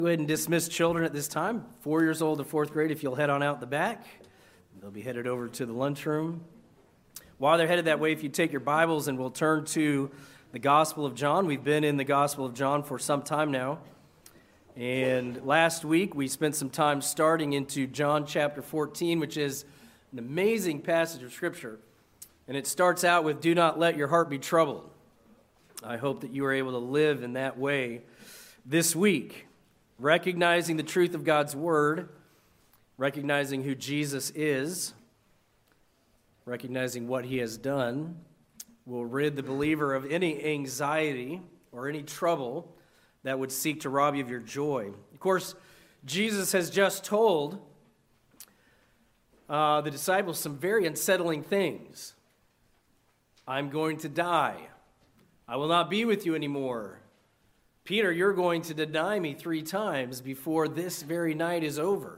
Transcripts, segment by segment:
Go ahead and dismiss children at this time, 4 years old to fourth grade, if you'll head on out the back. They'll be headed over to the lunchroom. While they're headed that way, if you take your Bibles and we'll turn to the Gospel of John. We've been in the Gospel of John for some time now. And last week, we spent some time starting into John chapter 14, which is an amazing passage of Scripture. And it starts out with, "Do not let your heart be troubled." I hope that you are able to live in that way this week, recognizing the truth of God's Word, recognizing who Jesus is, recognizing what He has done, will rid the believer of any anxiety or any trouble that would seek to rob you of your joy. Of course, Jesus has just told the disciples some very unsettling things. "I'm going to die. I will not be with you anymore. Peter, you're going to deny me 3 times before this very night is over."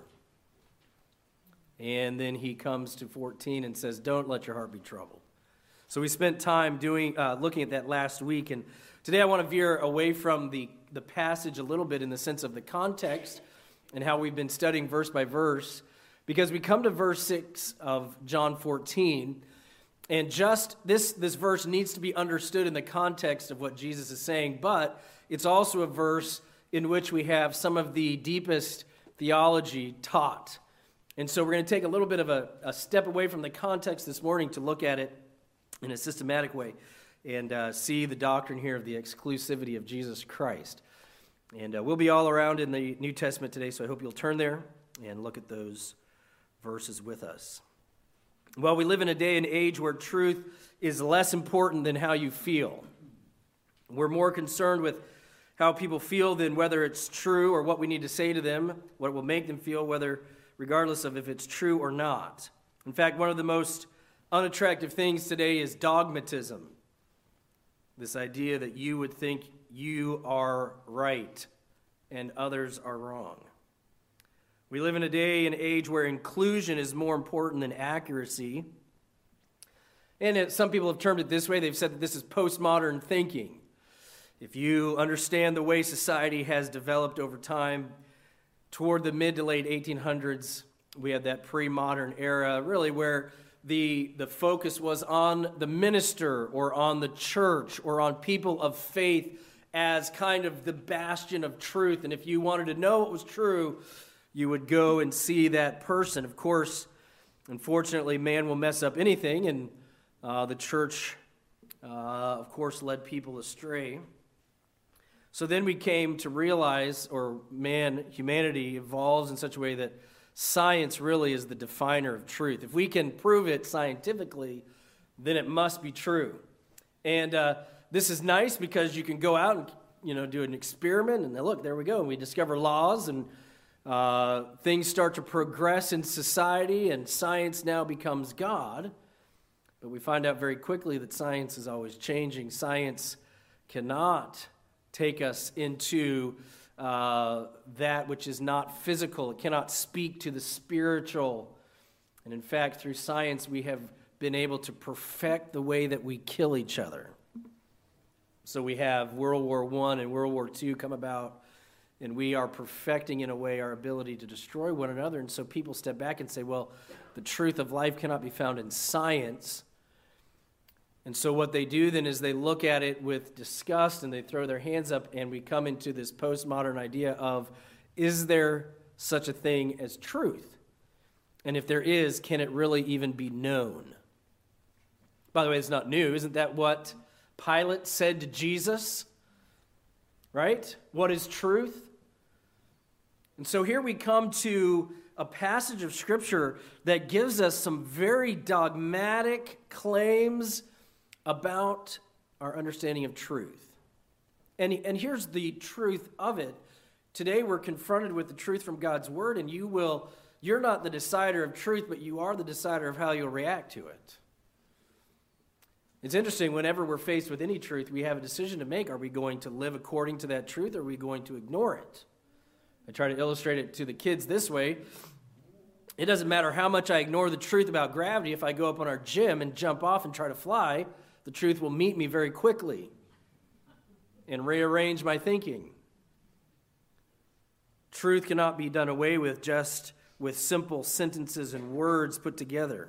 And then he comes to 14 and says, "Don't let your heart be troubled." So we spent time looking at that last week, and today I want to veer away from the passage a little bit in the sense of the context and how we've been studying verse by verse, because we come to verse 6 of John 14, and just this verse needs to be understood in the context of what Jesus is saying, but it's also a verse in which we have some of the deepest theology taught. And so we're going to take a little bit of a step away from the context this morning to look at it in a systematic way and see the doctrine here of the exclusivity of Jesus Christ. And we'll be all around in the New Testament today, so I hope you'll turn there and look at those verses with us. Well, we live in a day and age where truth is less important than how you feel. We're more concerned with how people feel than whether it's true or what we need to say to them, what will make them feel, regardless of if it's true or not. In fact, one of the most unattractive things today is dogmatism. This idea that you would think you are right and others are wrong. We live in a day and age where inclusion is more important than accuracy. And some people have termed it this way. They've said that this is postmodern thinking. If you understand the way society has developed over time, toward the mid to late 1800s, we had that pre-modern era, really, where the focus was on the minister or on the church or on people of faith as kind of the bastion of truth. And if you wanted to know what was true, you would go and see that person. Of course, unfortunately, man will mess up anything, and the church, of course, led people astray. So then we came to realize, humanity evolves in such a way that science really is the definer of truth. If we can prove it scientifically, then it must be true. And this is nice because you can go out and do an experiment, and look, there we go. And we discover laws, and things start to progress in society, and science now becomes God. But we find out very quickly that science is always changing. Science cannot take us into that which is not physical. It cannot speak to the spiritual. And in fact, through science, we have been able to perfect the way that we kill each other. So we have World War I and World War II come about, and we are perfecting, in a way, our ability to destroy one another. And so people step back and say, well, the truth of life cannot be found in science. And so what they do then is they look at it with disgust and they throw their hands up, and we come into this postmodern idea of, is there such a thing as truth? And if there is, can it really even be known? By the way, it's not new. Isn't that what Pilate said to Jesus? Right? What is truth? And so here we come to a passage of Scripture that gives us some very dogmatic claims about our understanding of truth. And here's the truth of it. Today we're confronted with the truth from God's Word, and you're not the decider of truth, but you are the decider of how you'll react to it. It's interesting, whenever we're faced with any truth, we have a decision to make. Are we going to live according to that truth, or are we going to ignore it? I try to illustrate it to the kids this way. It doesn't matter how much I ignore the truth about gravity. If I go up on our gym and jump off and try to fly, the truth will meet me very quickly and rearrange my thinking. Truth cannot be done away with just with simple sentences and words put together.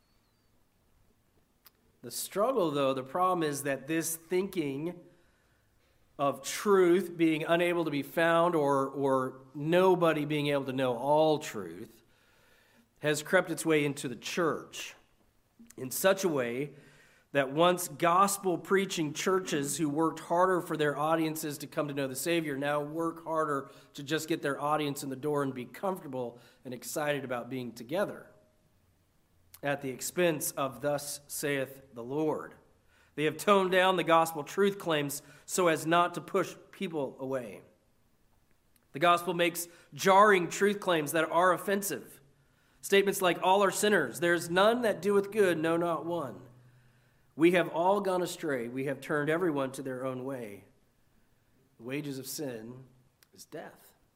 The struggle, though, the problem is that this thinking of truth being unable to be found or nobody being able to know all truth has crept its way into the church in such a way that once gospel-preaching churches who worked harder for their audiences to come to know the Savior now work harder to just get their audience in the door and be comfortable and excited about being together at the expense of thus saith the Lord. They have toned down the gospel truth claims so as not to push people away. The gospel makes jarring truth claims that are offensive. Statements like, all are sinners, there's none that doeth good, no, not one. We have all gone astray, we have turned everyone to their own way. The wages of sin is death.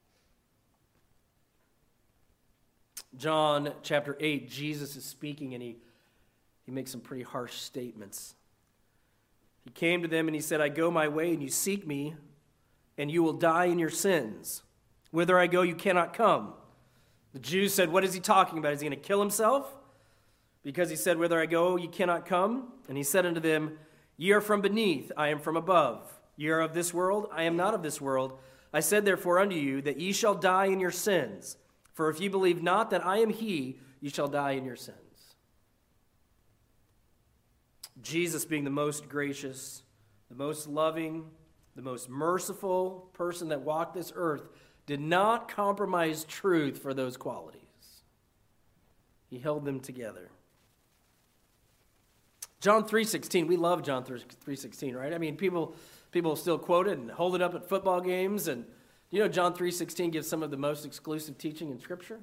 John chapter 8, Jesus is speaking and he makes some pretty harsh statements. He came to them and he said, I go my way and you seek me and you will die in your sins. Whither I go you cannot come. The Jews said, what is he talking about? Is he going to kill himself? Because he said, whither I go you cannot come. And he said unto them, ye are from beneath, I am from above. Ye are of this world, I am not of this world. I said therefore unto you that ye shall die in your sins. For if ye believe not that I am he, ye shall die in your sins. Jesus, being the most gracious, the most loving, the most merciful person that walked this earth, did not compromise truth for those qualities. He held them together. John 3:16, we love John 3:16, right? I mean, people still quote it and hold it up at football games. And you know John 3:16 gives some of the most exclusive teaching in Scripture?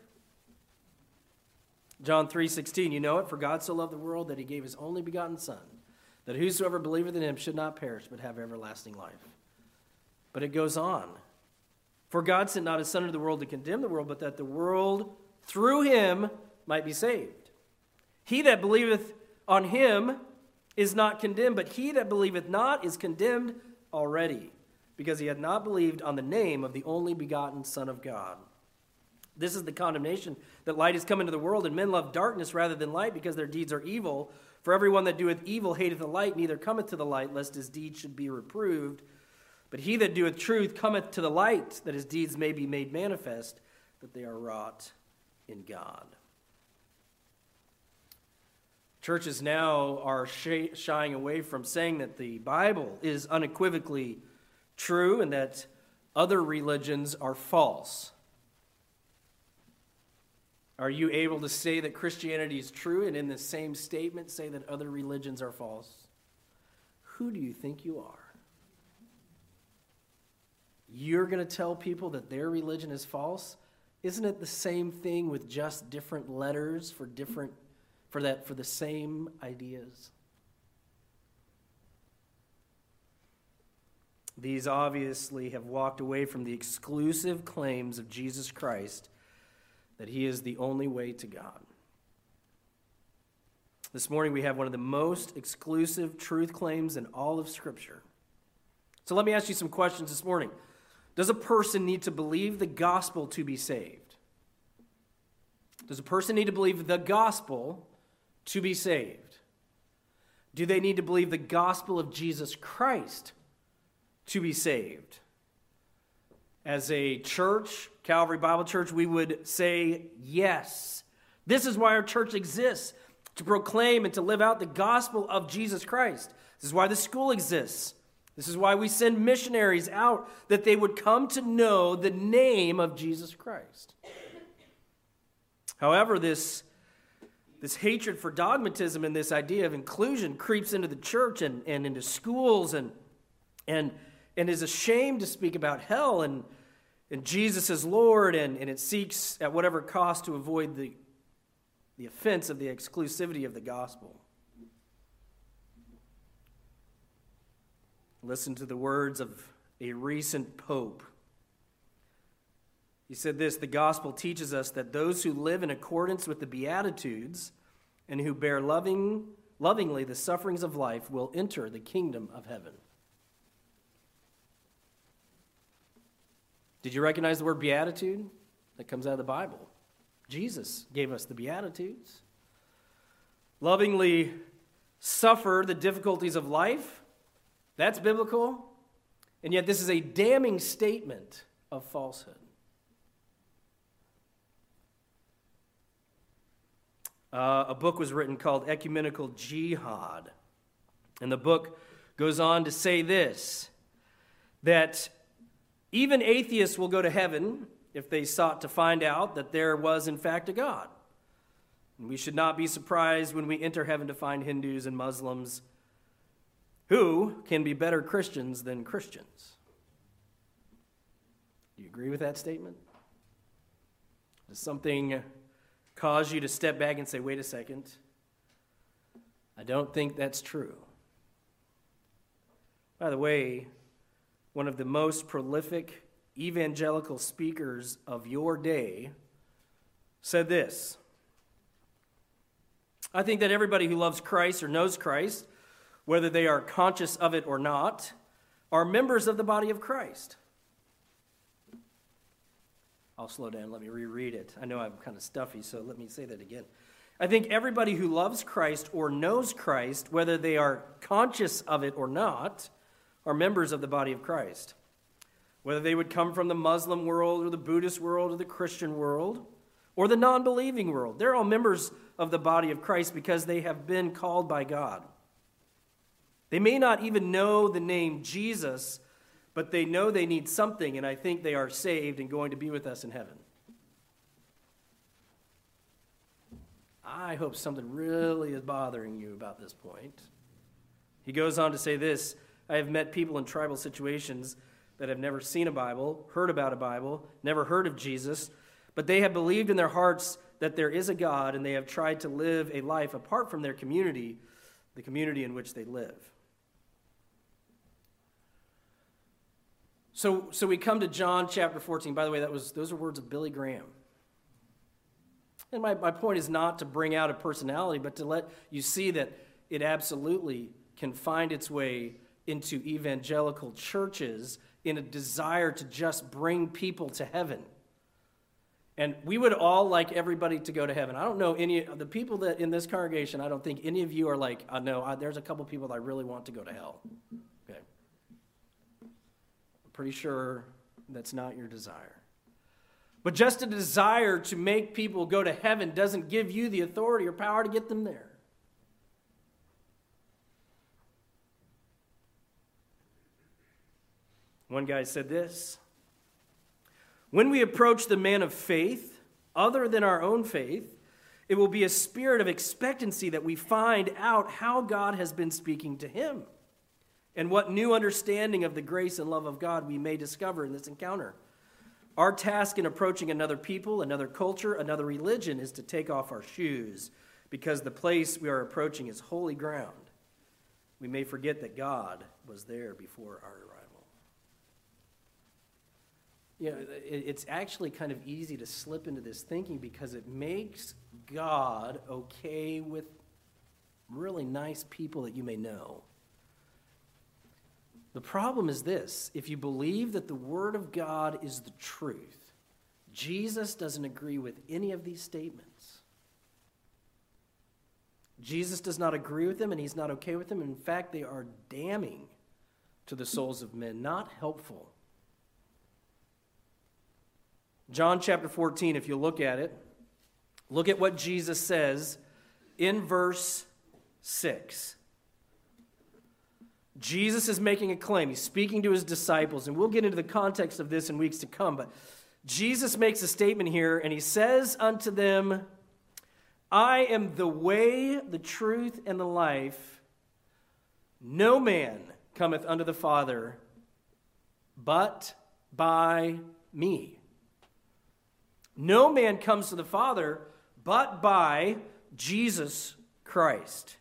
John 3:16, you know it, for God so loved the world that he gave his only begotten Son, that whosoever believeth in him should not perish but have everlasting life. But it goes on. For God sent not his Son into the world to condemn the world, but that the world through him might be saved. He that believeth on him is not condemned, but he that believeth not is condemned already, because he had not believed on the name of the only begotten Son of God. This is the condemnation, that light is come into the world, and men love darkness rather than light, because their deeds are evil. For everyone that doeth evil hateth the light, neither cometh to the light, lest his deeds should be reproved. But he that doeth truth cometh to the light, that his deeds may be made manifest, that they are wrought in God. Churches now are shying away from saying that the Bible is unequivocally true and that other religions are false. Are you able to say that Christianity is true and in the same statement say that other religions are false? Who do you think you are? You're going to tell people that their religion is false? Isn't it the same thing with just different letters for the same ideas? These obviously have walked away from the exclusive claims of Jesus Christ that he is the only way to God. This morning we have one of the most exclusive truth claims in all of Scripture. So let me ask you some questions this morning. Does a person need to believe the gospel to be saved? Does a person need to believe the gospel to be saved? Do they need to believe the gospel of Jesus Christ to be saved? As a church, Calvary Bible Church, we would say yes. This is why our church exists, to proclaim and to live out the gospel of Jesus Christ. This is why the school exists. This is why we send missionaries out, that they would come to know the name of Jesus Christ. However, this hatred for dogmatism and this idea of inclusion creeps into the church and into schools and is ashamed to speak about hell and Jesus as Lord, and it seeks at whatever cost to avoid the offense of the exclusivity of the gospel. Listen to the words of a recent pope. He said this, the gospel teaches us that those who live in accordance with the Beatitudes and who bear lovingly the sufferings of life will enter the kingdom of heaven. Did you recognize the word beatitude? That comes out of the Bible. Jesus gave us the Beatitudes. Lovingly suffer the difficulties of life. That's biblical. And yet this is a damning statement of falsehood. A book was written called Ecumenical Jihad. And the book goes on to say this, that even atheists will go to heaven if they sought to find out that there was in fact a God. And we should not be surprised when we enter heaven to find Hindus and Muslims who can be better Christians than Christians. Do you agree with that statement? Does something cause you to step back and say, wait a second, I don't think that's true? By the way, one of the most prolific evangelical speakers of your day said this: I think that everybody who loves Christ or knows Christ, whether they are conscious of it or not, are members of the body of Christ. I'll slow down. Let me reread it. I know I'm kind of stuffy, so let me say that again. I think everybody who loves Christ or knows Christ, whether they are conscious of it or not, are members of the body of Christ. Whether they would come from the Muslim world or the Buddhist world or the Christian world or the non-believing world, they're all members of the body of Christ because they have been called by God. They may not even know the name Jesus, but they know they need something, and I think they are saved and going to be with us in heaven. I hope something really is bothering you about this point. He goes on to say this: I have met people in tribal situations that have never seen a Bible, heard about a Bible, never heard of Jesus, but they have believed in their hearts that there is a God, and they have tried to live a life apart from their community, the community in which they live. So we come to John chapter 14. By the way, those are words of Billy Graham. And my point is not to bring out a personality, but to let you see that it absolutely can find its way into evangelical churches in a desire to just bring people to heaven. And we would all like everybody to go to heaven. I don't know any of the people that in this congregation, I don't think any of you are like, there's a couple people that I really want to go to hell. Okay. I'm pretty sure that's not your desire. But just a desire to make people go to heaven doesn't give you the authority or power to get them there. One guy said this: when we approach the man of faith, other than our own faith, it will be a spirit of expectancy that we find out how God has been speaking to him and what new understanding of the grace and love of God we may discover in this encounter. Our task in approaching another people, another culture, another religion is to take off our shoes, because the place we are approaching is holy ground. We may forget that God was there before our arrival. It's actually kind of easy to slip into this thinking because it makes God okay with really nice people that you may know. The problem is this: if you believe that the Word of God is the truth, Jesus doesn't agree with any of these statements. Jesus does not agree with them, and he's not okay with them. In fact, they are damning to the souls of men, not helpful. John chapter 14, if you look at it, look at what Jesus says in verse 6. Jesus is making a claim. He's speaking to his disciples, and we'll get into the context of this in weeks to come, but Jesus makes a statement here, and he says unto them, I am the way, the truth, and the life. No man cometh unto the Father but by me. No man comes to the Father but by Jesus Christ.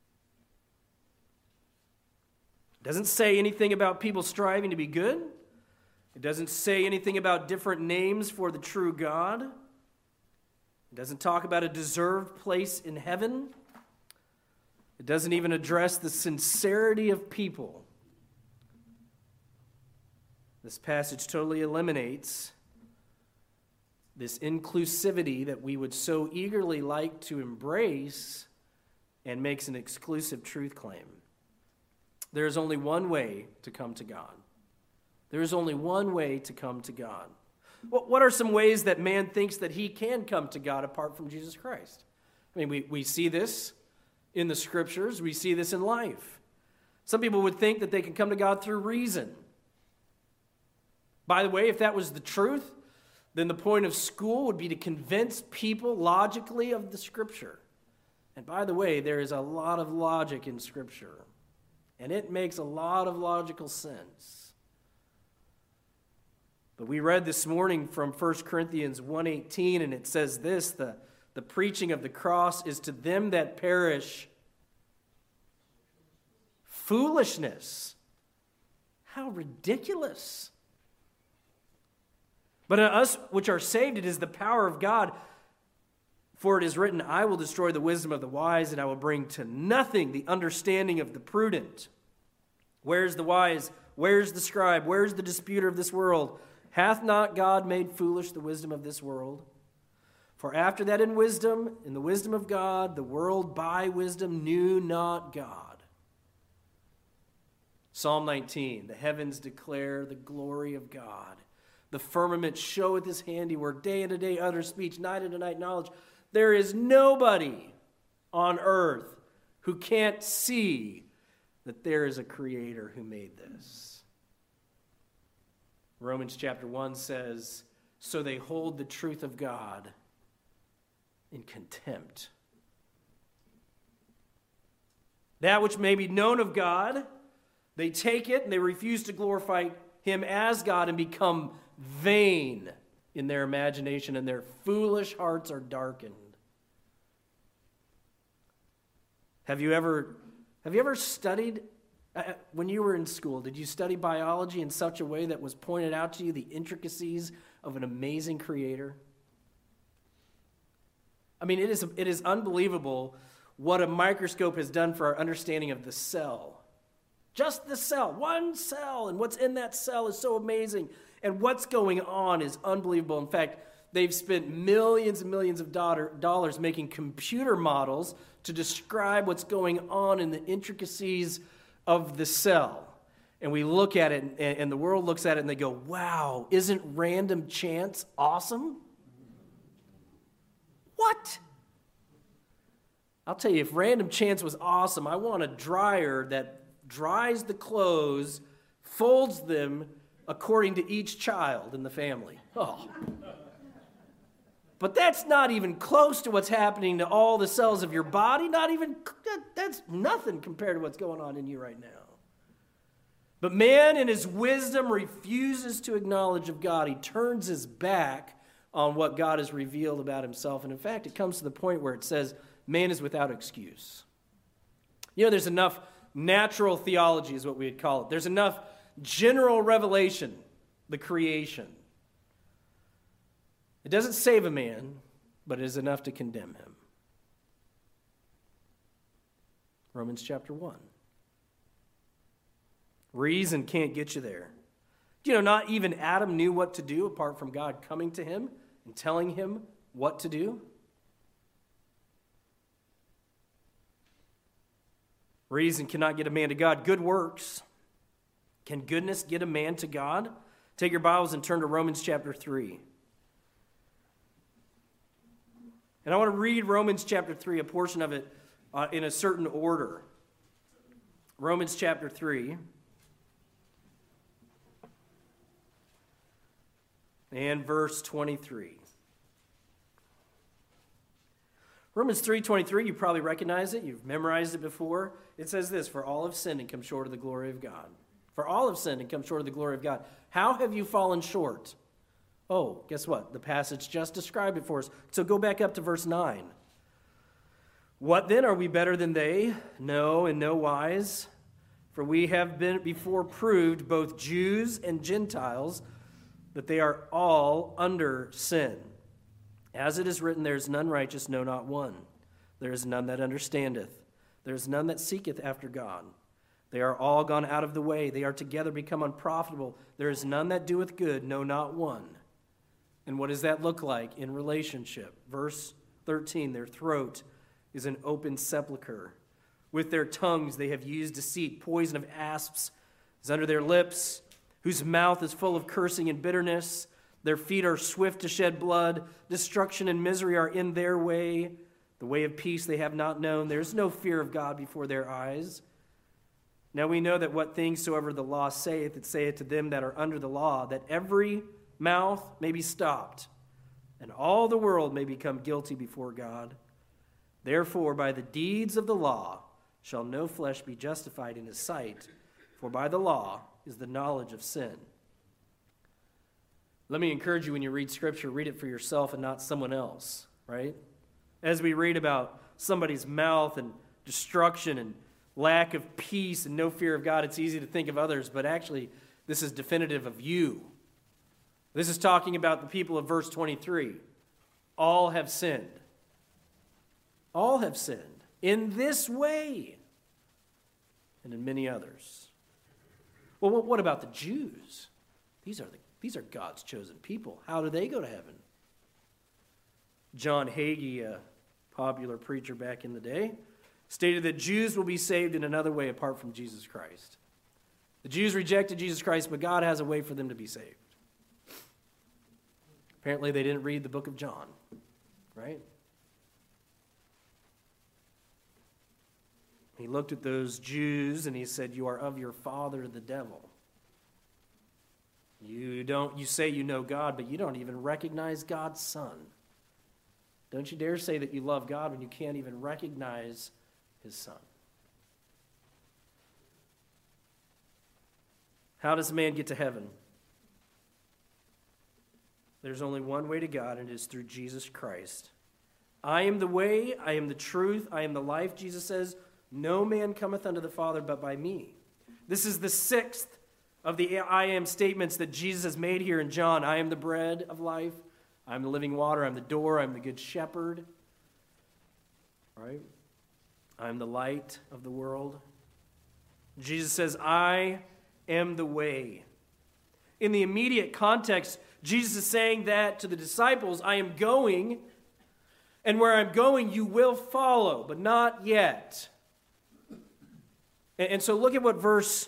It doesn't say anything about people striving to be good. It doesn't say anything about different names for the true God. It doesn't talk about a deserved place in heaven. It doesn't even address the sincerity of people. This passage totally eliminates this inclusivity that we would so eagerly like to embrace and makes an exclusive truth claim. There is only one way to come to God. There is only one way to come to God. What are some ways that man thinks that he can come to God apart from Jesus Christ? I mean, we see this in the Scriptures. We see this in life. Some people would think that they can come to God through reason. By the way, if that was the truth, then the point of school would be to convince people logically of the Scripture. And by the way, there is a lot of logic in Scripture, and it makes a lot of logical sense. But we read this morning from 1 Corinthians 1:18, and it says this, the preaching of the cross is to them that perish foolishness. How ridiculous. But in us which are saved, it is the power of God. For it is written, I will destroy the wisdom of the wise, and I will bring to nothing the understanding of the prudent. Where's the wise? Where's the scribe? Where's the disputer of this world? Hath not God made foolish the wisdom of this world? For after that in the wisdom of God, the world by wisdom knew not God. Psalm 19, the heavens declare the glory of God. The firmament showeth his handiwork. Day unto day utter speech, night unto night knowledge. There is nobody on earth who can't see that there is a creator who made this. Romans chapter 1 says, so they hold the truth of God in contempt. That which may be known of God, they take it and they refuse to glorify him as God and become vain in their imagination, and their foolish hearts are darkened. Have you ever studied, when you were in school, did you study biology in such a way that was pointed out to you the intricacies of an amazing creator? I mean, it is unbelievable what a microscope has done for our understanding of the cell. Just the cell, one cell, and what's in that cell is so amazing. And what's going on is unbelievable. In fact, they've spent millions and millions of dollars making computer models to describe what's going on in the intricacies of the cell. And we look at it, and the world looks at it, and they go, wow, isn't random chance awesome? What? I'll tell you, if random chance was awesome, I want a dryer that dries the clothes, folds them according to each child in the family. Oh. But that's not even close to what's happening to all the cells of your body. That's nothing compared to what's going on in you right now. But man in his wisdom refuses to acknowledge of God. He turns his back on what God has revealed about himself. And in fact, it comes to the point where it says, man is without excuse. You know, there's enough natural theology is what we would call it. There's enough general revelation, the creation. It doesn't save a man, but it is enough to condemn him. Romans chapter 1. Reason can't get you there. You know, not even Adam knew what to do apart from God coming to him and telling him what to do. Reason cannot get a man to God. Good works. Can goodness get a man to God? Take your Bibles and turn to Romans chapter 3. And I want to read Romans chapter 3, a portion of it in a certain order. Romans chapter 3. And verse 23. Romans 3:23, you probably recognize it. You've memorized it before. It says this, for all have sinned and come short of the glory of God. For all have sinned and come short of the glory of God. How have you fallen short? Oh, guess what? The passage just described it for us. So go back up to verse 9. What then? Are we better than they? No, in no wise. For we have been before proved, both Jews and Gentiles, that they are all under sin. As it is written, there is none righteous, no, not one. There is none that understandeth. There is none that seeketh after God. They are all gone out of the way. They are together become unprofitable. There is none that doeth good, no, not one. And what does that look like in relationship? Verse 13, their throat is an open sepulcher. With their tongues they have used deceit. Poison of asps is under their lips, whose mouth is full of cursing and bitterness. Their feet are swift to shed blood. Destruction and misery are in their way. The way of peace they have not known. There is no fear of God before their eyes. Now we know that what things soever the law saith, it saith to them that are under the law, that every mouth may be stopped, and all the world may become guilty before God. Therefore, by the deeds of the law shall no flesh be justified in his sight, for by the law is the knowledge of sin. Let me encourage you when you read Scripture, read it for yourself and not someone else, right? As we read about somebody's mouth and destruction and lack of peace and no fear of God, it's easy to think of others, but actually, this is definitive of you. This is talking about the people of verse 23. All have sinned. All have sinned in this way and in many others. Well, what about the Jews? These are God's chosen people. How do they go to heaven? John Hagee, a popular preacher back in the day, stated that Jews will be saved in another way apart from Jesus Christ. The Jews rejected Jesus Christ, but God has a way for them to be saved. Apparently they didn't read the book of John, right? He looked at those Jews and he said, "You are of your father, the devil. You say you know God, but you don't even recognize God's Son. Don't you dare say that you love God when you can't even recognize his Son." How does a man get to heaven? There's only one way to God, and it is through Jesus Christ. I am the way, I am the truth, I am the life, Jesus says. No man cometh unto the Father but by me. This is the sixth of the I am statements that Jesus has made here in John. I am the bread of life. I am the living water. I am the door. I am the good shepherd. Right? I am the light of the world. Jesus says, I am the way. In the immediate context, Jesus is saying that to the disciples, I am going, and where I'm going you will follow, but not yet. And so look at what verse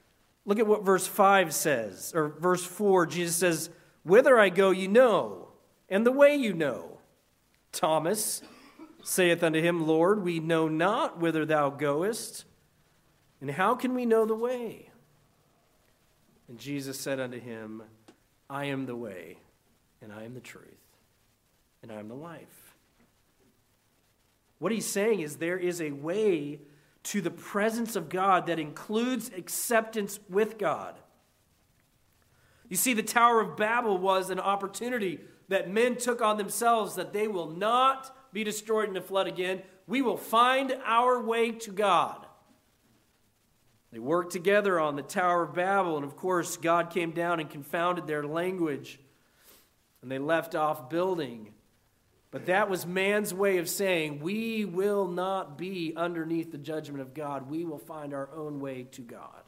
5 says, or verse 4. Jesus says, whither I go you know, and the way you know. Thomas saith unto him, Lord, we know not whither thou goest, and how can we know the way? And Jesus said unto him, I am the way, and I am the truth, and I am the life. What he's saying is there is a way to the presence of God that includes acceptance with God. You see, the Tower of Babel was an opportunity that men took on themselves, that they will not be destroyed in a flood again. We will find our way to God. They worked together on the Tower of Babel, and of course, God came down and confounded their language, and they left off building. But that was man's way of saying, we will not be underneath the judgment of God. We will find our own way to God.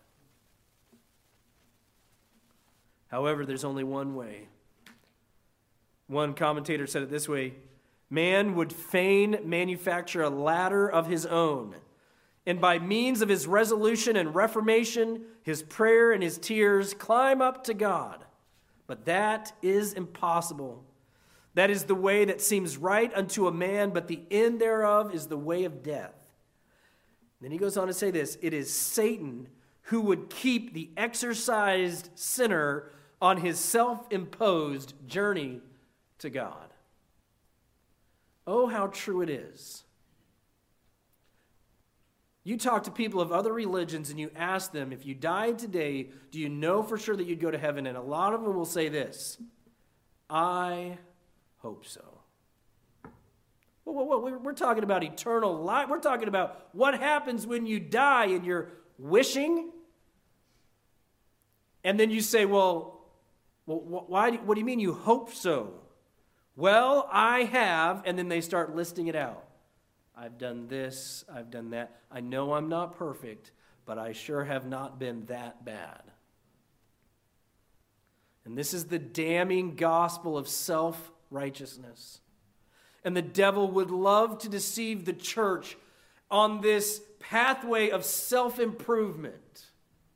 However, there's only one way. One commentator said it this way, man would fain manufacture a ladder of his own, and by means of his resolution and reformation, his prayer and his tears, climb up to God. But that is impossible. That is the way that seems right unto a man, but the end thereof is the way of death. Then he goes on to say this, it is Satan who would keep the exercised sinner on his self-imposed journey to God. Oh, how true it is. You talk to people of other religions and you ask them, if you died today, do you know for sure that you'd go to heaven? And a lot of them will say this, I hope so. Well, we're talking about eternal life. We're talking about what happens when you die and you're wishing. And then you say, what do you mean you hope so? Well, I have, and then they start listing it out. I've done this, I've done that. I know I'm not perfect, but I sure have not been that bad. And this is the damning gospel of self-righteousness. And the devil would love to deceive the church on this pathway of self-improvement.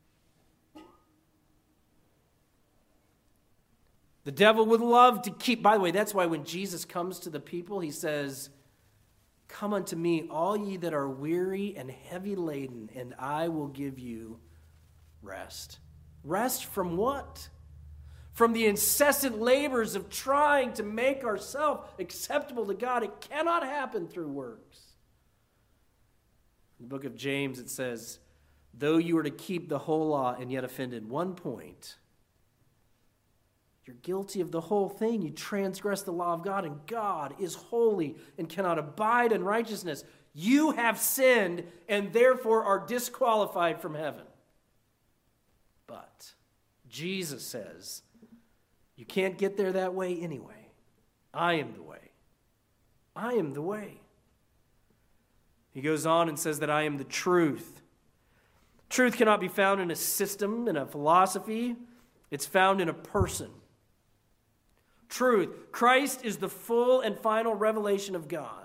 The devil would love to keep, by the way, that's why when Jesus comes to the people, he says, "Come unto me, all ye that are weary and heavy laden, and I will give you rest." Rest from what? From the incessant labors of trying to make ourselves acceptable to God. It cannot happen through works. In the book of James, it says, though you were to keep the whole law and yet offend in one point, you're guilty of the whole thing. You transgress the law of God, and God is holy and cannot abide in righteousness. You have sinned and therefore are disqualified from heaven. But Jesus says, you can't get there that way anyway. I am the way. I am the way. He goes on and says that I am the truth. Truth cannot be found in a system, in a philosophy. It's found in a person. Truth. Christ is the full and final revelation of God.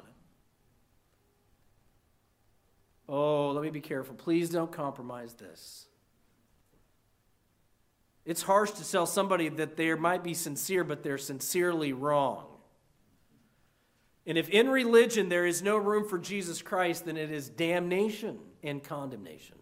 Oh, let me be careful. Please don't compromise this. It's harsh to tell somebody that they might be sincere, but they're sincerely wrong. And if in religion there is no room for Jesus Christ, then it is damnation and condemnation.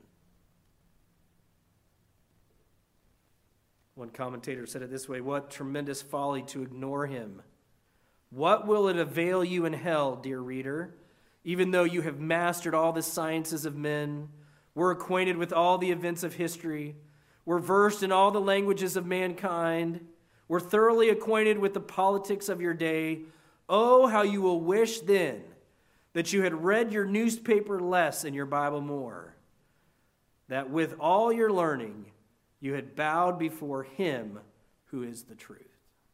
One commentator said it this way, what tremendous folly to ignore him. What will it avail you in hell, dear reader, even though you have mastered all the sciences of men, were acquainted with all the events of history, were versed in all the languages of mankind, were thoroughly acquainted with the politics of your day? Oh, how you will wish then that you had read your newspaper less and your Bible more, that with all your learning you had bowed before him who is the truth.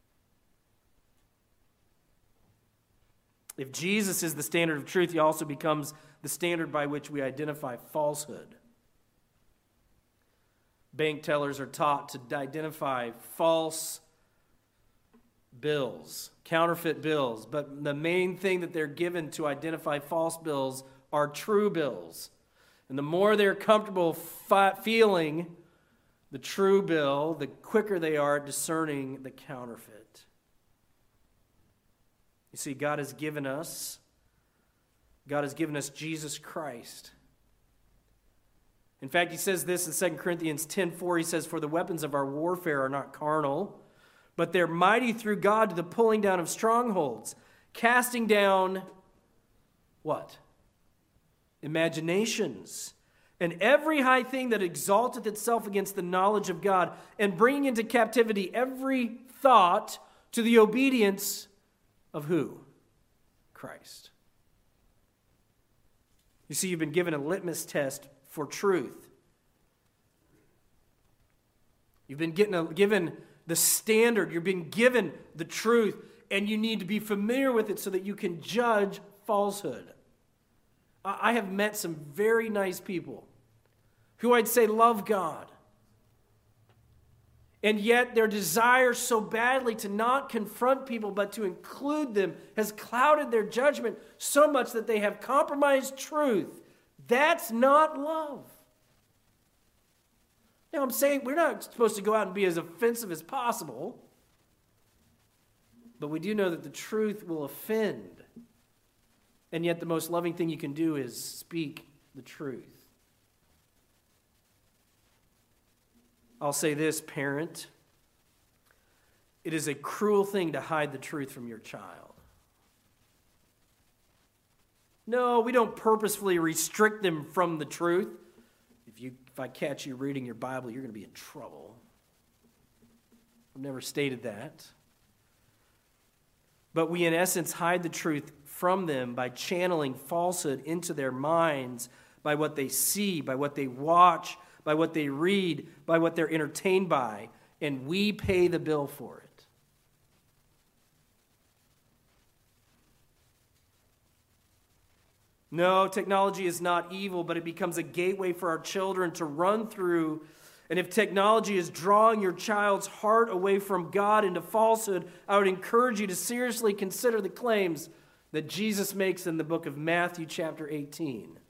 If Jesus is the standard of truth, he also becomes the standard by which we identify falsehood. Bank tellers are taught to identify false bills, counterfeit bills, but the main thing that they're given to identify false bills are true bills. And the more they're comfortable feeling the true bill, the quicker they are at discerning the counterfeit. You see, God has given us Jesus Christ. In fact, he says this in 2 Corinthians 10:4. He says, for the weapons of our warfare are not carnal, but they're mighty through God to the pulling down of strongholds, casting down what? Imaginations. And every high thing that exalteth itself against the knowledge of God, and bringing into captivity every thought to the obedience of who? Christ. You see, you've been given a litmus test for truth. You've been given the standard. You've been given the truth, and you need to be familiar with it so that you can judge falsehood. I have met some very nice people who I'd say love God. And yet their desire so badly to not confront people but to include them has clouded their judgment so much that they have compromised truth. That's not love. Now I'm saying we're not supposed to go out and be as offensive as possible, but we do know that the truth will offend. And yet the most loving thing you can do is speak the truth. I'll say this, parent. It is a cruel thing to hide the truth from your child. No, we don't purposefully restrict them from the truth. If I catch you reading your Bible, you're going to be in trouble. I've never stated that. But we, in essence, hide the truth from them by channeling falsehood into their minds by what they see, by what they watch, by what they read, by what they're entertained by, and we pay the bill for it. No, technology is not evil, but it becomes a gateway for our children to run through. And if technology is drawing your child's heart away from God into falsehood, I would encourage you to seriously consider the claims that Jesus makes in the book of Matthew chapter 18.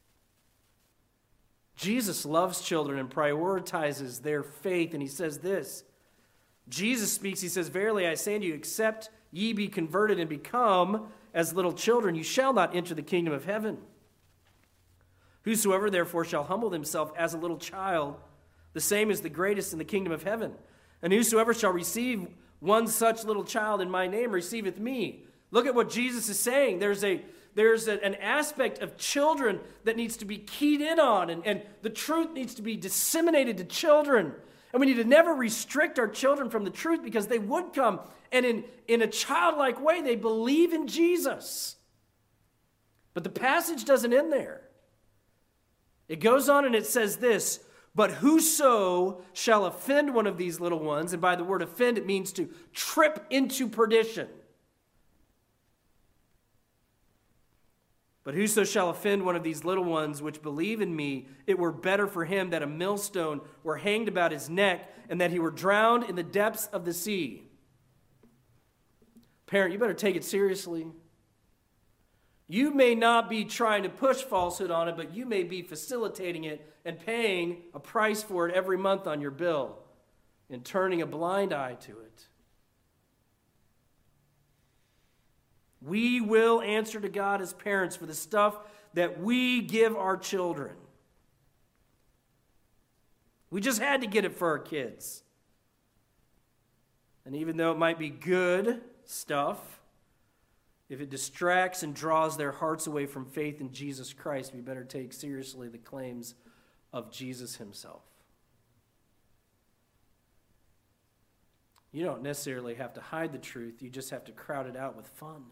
Jesus loves children and prioritizes their faith, and he says this. Jesus speaks, he says, "Verily I say unto you, except ye be converted and become as little children, you shall not enter the kingdom of heaven. Whosoever therefore shall humble himself as a little child, the same is the greatest in the kingdom of heaven. And whosoever shall receive one such little child in my name receiveth me." Look at what Jesus is saying. There's an aspect of children that needs to be keyed in on, and the truth needs to be disseminated to children. And we need to never restrict our children from the truth, because they would come, and in a childlike way, they believe in Jesus. But the passage doesn't end there. It goes on and it says this, "But whoso shall offend one of these little ones," and by the word offend, it means to trip into perdition. "But whoso shall offend one of these little ones which believe in me, it were better for him that a millstone were hanged about his neck, and that he were drowned in the depths of the sea." Parent, you better take it seriously. You may not be trying to push falsehood on it, but you may be facilitating it and paying a price for it every month on your bill and turning a blind eye to it. We will answer to God as parents for the stuff that we give our children. We just had to get it for our kids. And even though it might be good stuff, if it distracts and draws their hearts away from faith in Jesus Christ, we better take seriously the claims of Jesus himself. You don't necessarily have to hide the truth. You just have to crowd it out with fun.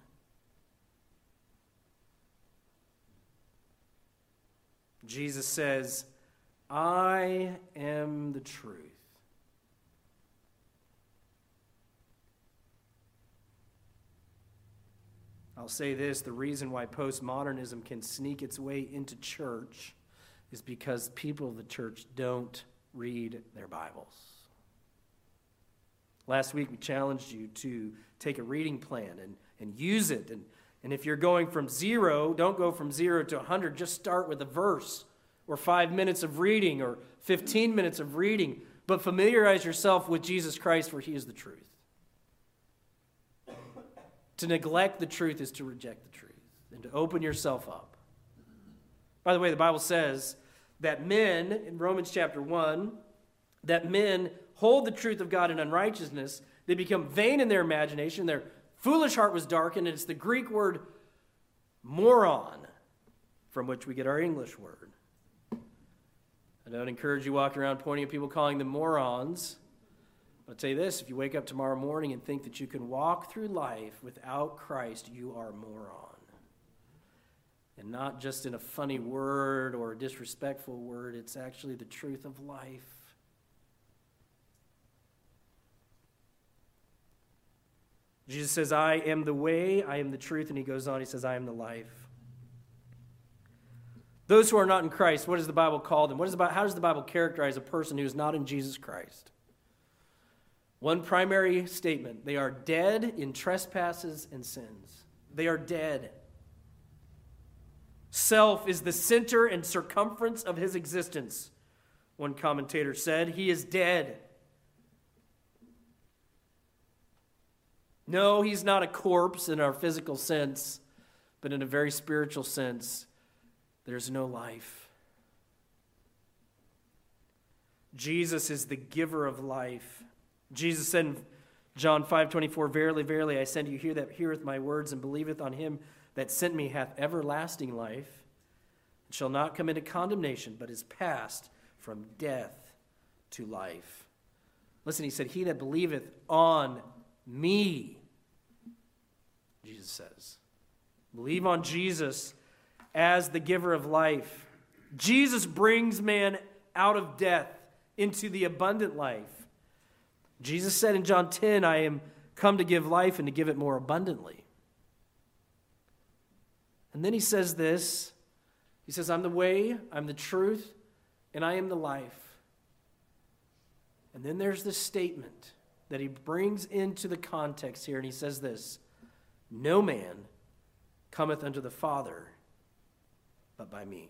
Jesus says, "I am the truth." I'll say this, the reason why postmodernism can sneak its way into church is because people of the church don't read their Bibles. Last week we challenged you to take a reading plan and use it. And if you're going from 0, don't go from 0 to 100. Just start with a verse or 5 minutes of reading or 15 minutes of reading. But familiarize yourself with Jesus Christ, for he is the truth. To neglect the truth is to reject the truth and to open yourself up. By the way, the Bible says that men, in Romans chapter 1, that men hold the truth of God in unrighteousness. They become vain in their imagination. Their foolish heart was darkened, and it's the Greek word moron from which we get our English word. I don't encourage you walking around pointing at people calling them morons. I'll tell you this, if you wake up tomorrow morning and think that you can walk through life without Christ, you are a moron. And not just in a funny word or a disrespectful word, it's actually the truth of life. Jesus says, "I am the way, I am the truth," and he goes on, he says, "I am the life." Those who are not in Christ, what does the Bible call them? How does the Bible characterize a person who is not in Jesus Christ? One primary statement: they are dead in trespasses and sins. They are dead. Self is the center and circumference of his existence. One commentator said, he is dead. No, he's not a corpse in our physical sense, but in a very spiritual sense, there's no life. Jesus is the giver of life. Jesus said in John 5:24, "Verily, verily, I say unto you, he that heareth my words and believeth on him that sent me hath everlasting life, and shall not come into condemnation, but is passed from death to life." Listen, he said, "He that believeth on me," Jesus says. Believe on Jesus as the giver of life. Jesus brings man out of death into the abundant life. Jesus said in John 10, "I am come to give life and to give it more abundantly." And then he says this. He says, I'm the way, I'm the truth, and I am the life. And then there's this statement that he brings into the context here, and he says this, no man cometh unto the Father but by me.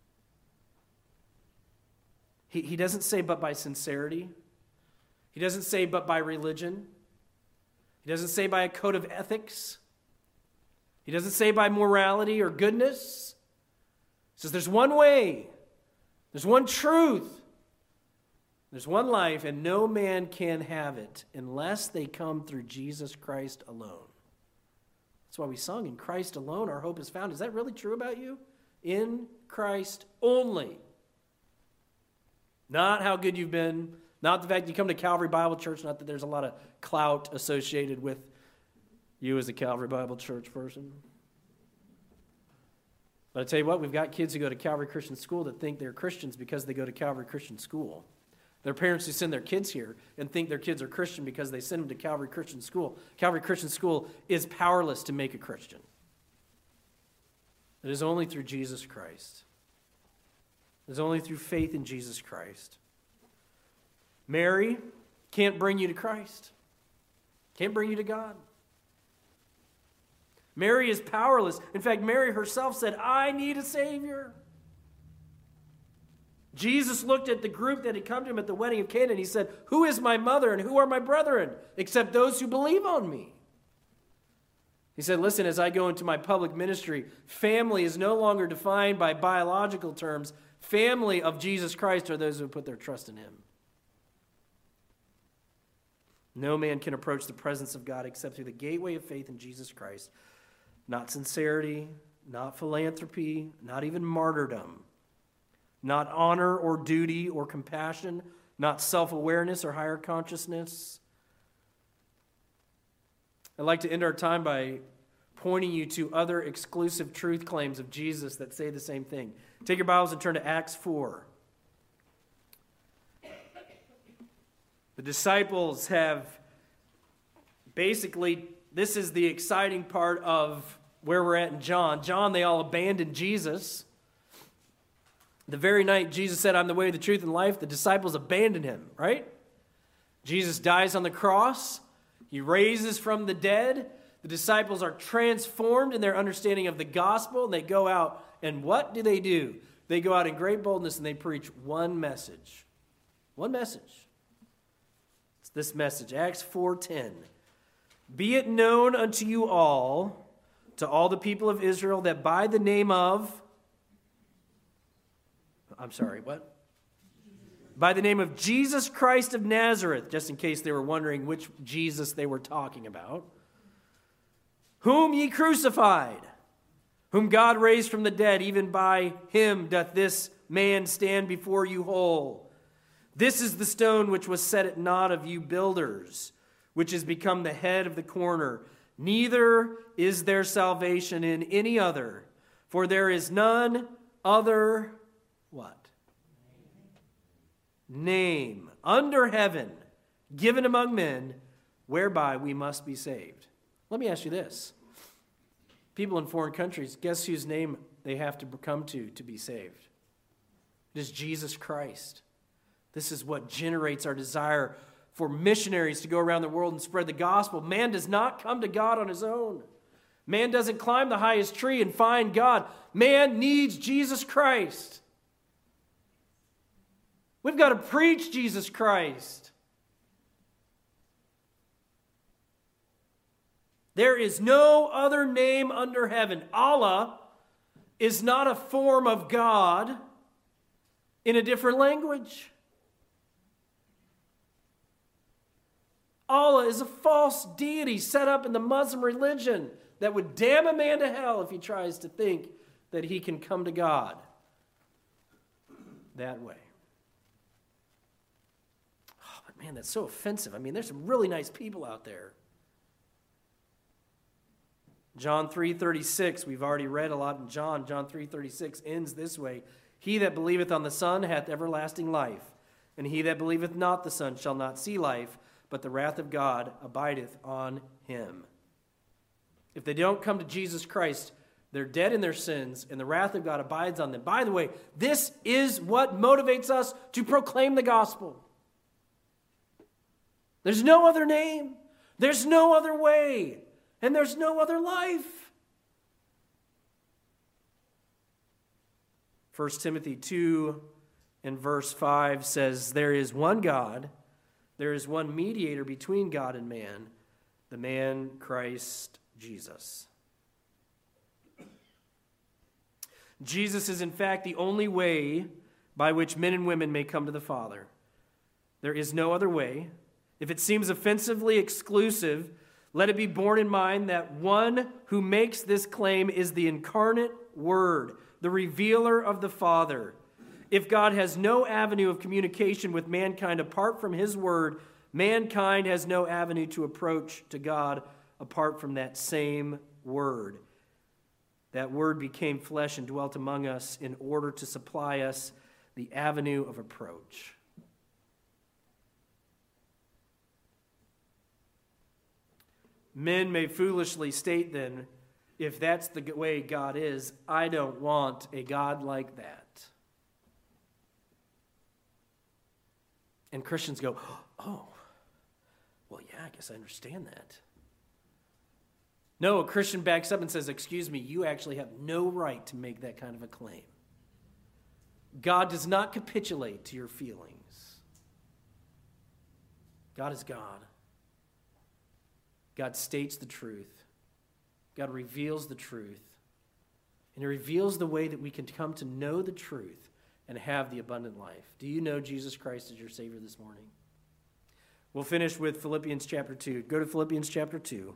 He doesn't say but by sincerity. He doesn't say but by religion. He doesn't say by a code of ethics. He doesn't say by morality or goodness. He says there's one way, there's one truth, there's one life, and no man can have it unless they come through Jesus Christ alone. That's why we sung, in Christ alone our hope is found. Is that really true about you? In Christ only. Not how good you've been, not the fact you come to Calvary Bible Church, not that there's a lot of clout associated with you as a Calvary Bible Church person. But I tell you what, we've got kids who go to Calvary Christian School that think they're Christians because they go to Calvary Christian School. There are parents who send their kids here and think their kids are Christian because they send them to Calvary Christian School. Calvary Christian School is powerless to make a Christian. It is only through Jesus Christ. It is only through faith in Jesus Christ. Mary can't bring you to Christ. Can't bring you to God. Mary is powerless. In fact, Mary herself said, I need a Savior. Jesus looked at the group that had come to him at the wedding of Cana, and he said, who is my mother and who are my brethren, except those who believe on me? He said, listen, as I go into my public ministry, family is no longer defined by biological terms. Family of Jesus Christ are those who put their trust in him. No man can approach the presence of God except through the gateway of faith in Jesus Christ. Not sincerity, not philanthropy, not even martyrdom. Not honor or duty or compassion, not self-awareness or higher consciousness. I'd like to end our time by pointing you to other exclusive truth claims of Jesus that say the same thing. Take your Bibles and turn to Acts 4. The disciples have basically, this is the exciting part of where we're at in John. John, they all abandoned Jesus. The very night Jesus said, I'm the way, the truth, and life, the disciples abandoned him, right? Jesus dies on the cross. He raises from the dead. The disciples are transformed in their understanding of the gospel, and they go out, and what do? They go out in great boldness, and they preach one message. One message. It's this message, Acts 4:10. Be it known unto you all, to all the people of Israel, that by the name of... By the name of Jesus Christ of Nazareth, just in case they were wondering which Jesus they were talking about, whom ye crucified, whom God raised from the dead, even by him doth this man stand before you whole. This is the stone which was set at naught of you builders, which is become the head of the corner. Neither is there salvation in any other, for there is none other... What? Name under heaven given among men whereby we must be saved. Let me ask you this. People in foreign countries, guess whose name they have to come to be saved? It is Jesus Christ. This is what generates our desire for missionaries to go around the world and spread the gospel. Man does not come to God on his own. Man doesn't climb the highest tree and find God. Man needs Jesus Christ. We've got to preach Jesus Christ. There is no other name under heaven. Allah is not a form of God in a different language. Allah is a false deity set up in the Muslim religion that would damn a man to hell if he tries to think that he can come to God that way. Man, that's so offensive. I mean, there's some really nice people out there. John 3:36, we've already read a lot in John. John 3:36 ends this way. He that believeth on the Son hath everlasting life, and he that believeth not the Son shall not see life, but the wrath of God abideth on him. If they don't come to Jesus Christ, They're dead in their sins, and the wrath of God abides on them. By the way, this is what motivates us to proclaim the gospel. There's no other name. There's no other way. And there's no other life. 1 Timothy 2 and verse 5 says, there is one God, there is one mediator between God and man, the man Christ Jesus. Jesus is in fact the only way by which men and women may come to the Father. There is no other way. If it seems offensively exclusive, let it be borne in mind that one who makes this claim is the incarnate Word, the revealer of the Father. If God has no avenue of communication with mankind apart from His Word, mankind has no avenue to approach to God apart from that same Word. That Word became flesh and dwelt among us in order to supply us the avenue of approach. Men may foolishly state then, if that's the way God is, I don't want a God like that. And Christians go, oh, well, yeah, I guess I understand that. No, a Christian backs up and says, excuse me, you actually have no right to make that kind of a claim. God does not capitulate to your feelings. God is God. God states the truth. God reveals the truth. And He reveals the way that we can come to know the truth and have the abundant life. Do you know Jesus Christ as your Savior this morning? We'll finish with Philippians chapter 2. Go to Philippians chapter 2.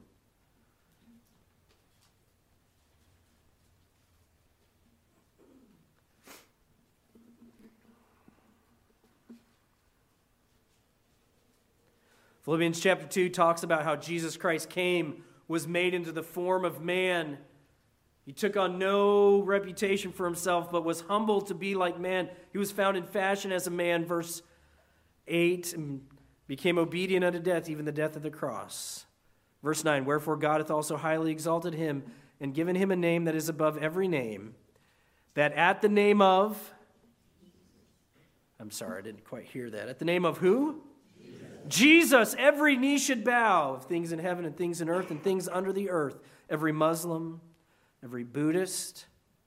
Philippians chapter 2 talks about how Jesus Christ came, was made into the form of man. He took on no reputation for Himself, but was humble to be like man. He was found in fashion as a man, verse 8, and became obedient unto death, even the death of the cross. Verse 9, wherefore God hath also highly exalted Him, and given Him a name that is above every name, that at the name of, I'm sorry, I didn't quite hear that. At the name of who? Jesus, every knee should bow, of things in heaven and things in earth and things under the earth. Every Muslim, every Buddhist,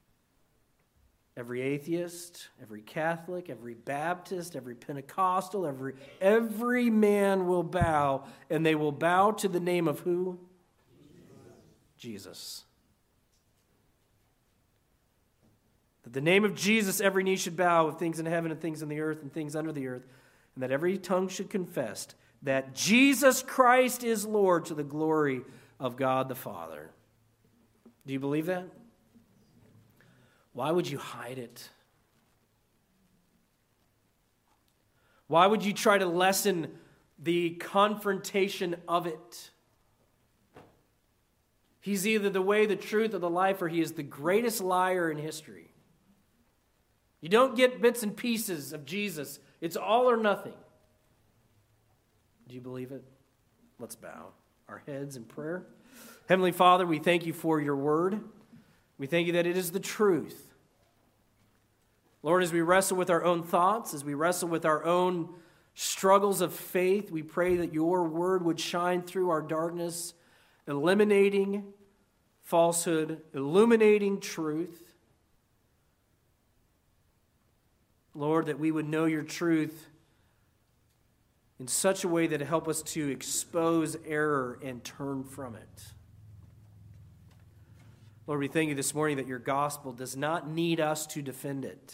every atheist, every Catholic, every Baptist, every Pentecostal, every man will bow, and they will bow to the name of who? Jesus. That the name of Jesus, every knee should bow, of things in heaven and things in the earth and things under the earth, and that every tongue should confess that Jesus Christ is Lord, to the glory of God the Father. Do you believe that? Why would you hide it? Why would you try to lessen the confrontation of it? He's either the way, the truth, or the life, or He is the greatest liar in history. You don't get bits and pieces of Jesus. It's all or nothing. Do you believe it? Let's bow our heads in prayer. Heavenly Father, we thank You for Your word. We thank You that it is the truth. Lord, as we wrestle with our own thoughts, as we wrestle with our own struggles of faith, we pray that Your word would shine through our darkness, eliminating falsehood, illuminating truth. Lord, that we would know Your truth in such a way that it help us to expose error and turn from it. Lord, we thank You this morning that Your gospel does not need us to defend it.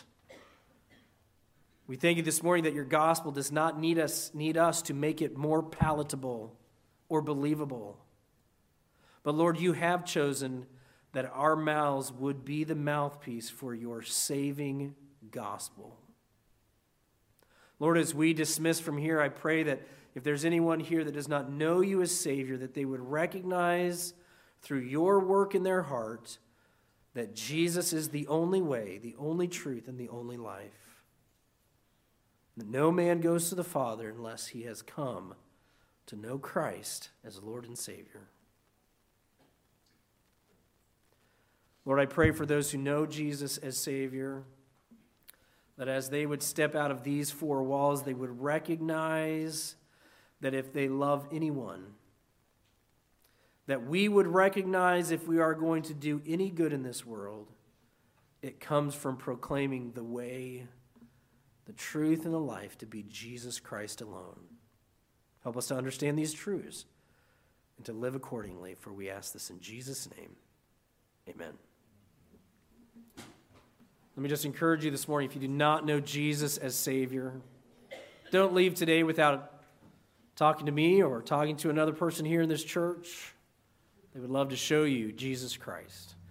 We thank You this morning that Your gospel does not need us to make it more palatable or believable. But Lord, You have chosen that our mouths would be the mouthpiece for Your saving gospel. Lord, as we dismiss from here, I pray that if there's anyone here that does not know You as Savior, that they would recognize through Your work in their heart that Jesus is the only way, the only truth, and the only life. That no man goes to the Father unless he has come to know Christ as Lord and Savior. Lord, I pray for those who know Jesus as Savior, that as they would step out of these four walls, they would recognize that if they love anyone, that we would recognize if we are going to do any good in this world, it comes from proclaiming the way, the truth, and the life to be Jesus Christ alone. Help us to understand these truths and to live accordingly, for we ask this in Jesus' name. Amen. Let me just encourage you this morning, if you do not know Jesus as Savior, don't leave today without talking to me or talking to another person here in this church. They would love to show you Jesus Christ.